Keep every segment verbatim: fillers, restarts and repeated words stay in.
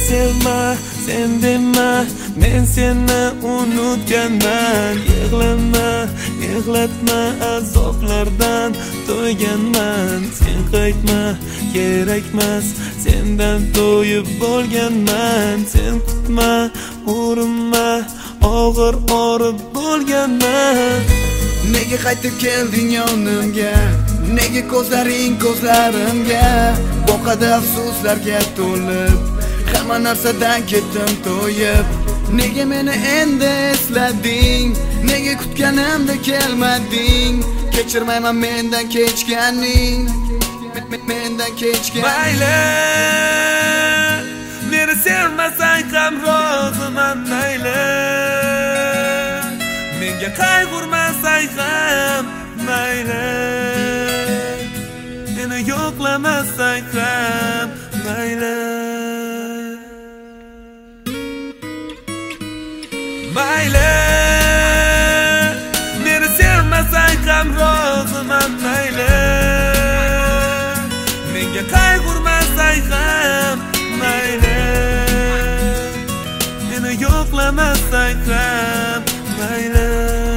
sevma, sen dema, men seni unutganman. Yig'lama, yig'latma, azoblardan to'yganman. Sen qaytma, kerakmas, sendan to'yib bo'lganman. Sen kutma, urinma, og'ir orib bo'lganman. Nega qaytib kelding yonimga? Nega ko'zlaring ko'zlarimga? Boqadi afsuslarga to'lib, hamma narsadan ketdim to'yib. Nega meni endi eslading? Nega kutganimda kelmading? Kechirmayman mendan kechganing, mendan kechgan. Mayli, meni sevmasang ham roziman, mayli. Menga qayg'urmasang ham mayli. Meni yo'qlamasang ham mayli. Mayli, meni sevmasang ham roziman, mayli. Menga qayg'urmasang ham mayli. Meni yo'qlamasang ham mayli.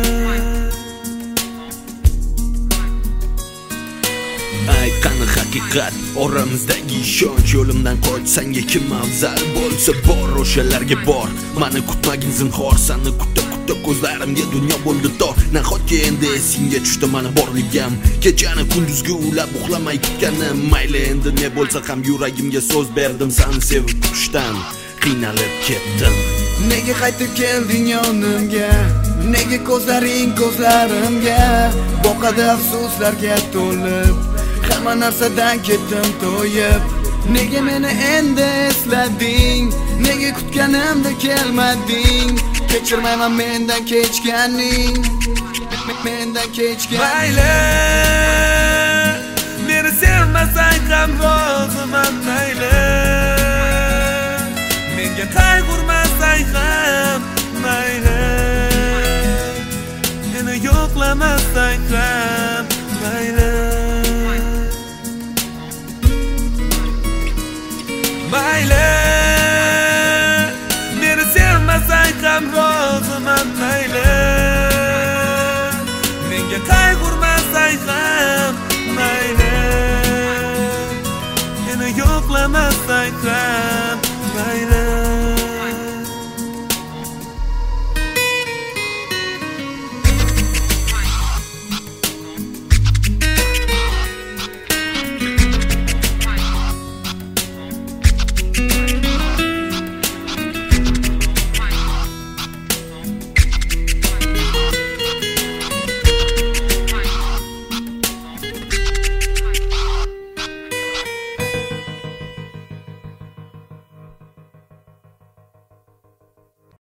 Aytqani haqiqat, oramizdagi ishonch. Yo'limdan qochsanga kim afzal bo'lsa bor, o'shalarga bor. Mani kutmagin zinhor, seni kutib kutib ko'zlarimga dunyo bo'ldi tor. Nahotki endi esingga tushdi mani borligim, kechani kunduzgi ulab uxlamay kutganim. Mayli, endi ne bo'lsa ham yuragimga so'z berdim, seni sevib kutishdan qiynalib ketdim. Nega qaytib kelding yonimga? Nega ko'zlaring ko'zlarimga? Boqadi afsuslarga to'lib, hamma narsadan ketdim to'yib. Nega meni endi eslading? Nega kutganimda kelmading? Kechirmayman mendan kechganing, mendan kechgan. Mayli, meni sevmasang ham roziman, mayli. Menga qayg'urmasang ham mayli. Meni yo'qlamasang ham mayli.